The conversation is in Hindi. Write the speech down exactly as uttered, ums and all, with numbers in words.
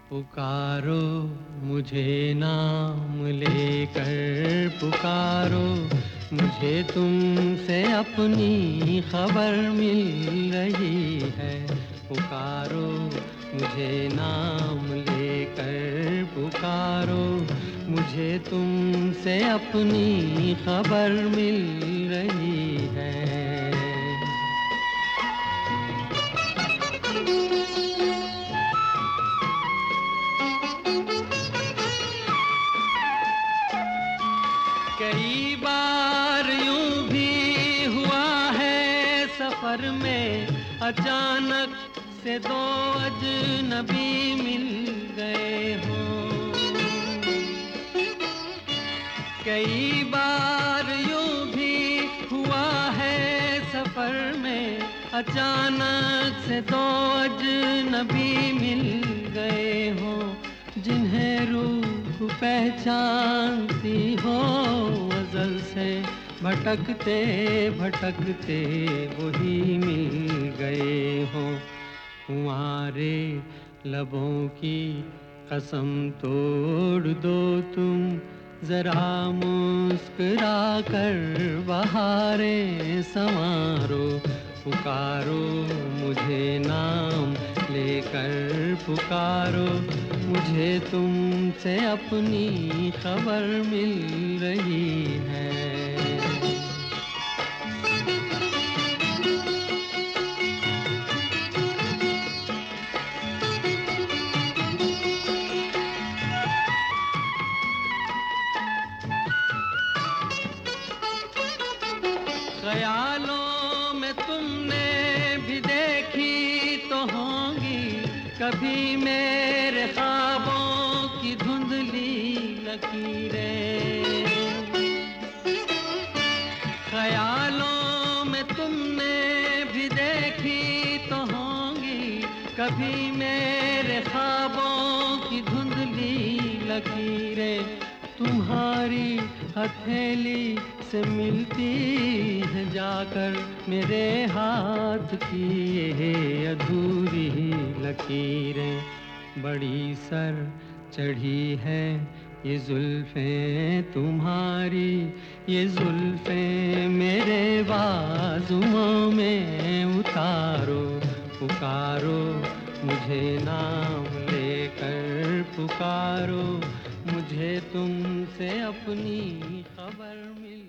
पुकारो मुझे नाम लेकर पुकारो, मुझे तुमसे अपनी खबर मिल रही है। पुकारो मुझे नाम लेकर पुकारो, मुझे तुमसे अपनी खबर मिल रही है। कई बार यूं भी हुआ है सफर में, अचानक से दो अजनबी मिल गए हो। कई बार यूं भी हुआ है सफर में, अचानक से दो अजनबी मिल गए हो। जिन्हें रूह पहचानती हो अज़ल से, भटकते भटकते वही मिल गए हो। तुम्हारे लबों की कसम तोड़ दो तुम, जरा मुस्कुरा कर बहारें संवारो। पुकारो मुझे नाम लेकर पुकारो, मुझे तुमसे अपनी खबर मिल रही है। ख्यालों में तुमने भी देखी तो होंगी कभी मेरे ख्वाबों की धुंधली लकीरें। ख्यालों में तुमने भी देखी तो होंगी कभी मेरे ख्वाबों की धुंधली लकीरें। तुम्हारी हथेली से मिलती है जाकर मेरे हाथ की ये अधूरी लकीरें। बड़ी सर चढ़ी है ये जुल्फें तुम्हारी, ये जुल्फें मेरे बाजुओं में उतारो। पुकारो मुझे नाम लेकर पुकारो, मुझे तुमसे अपनी खबर मिल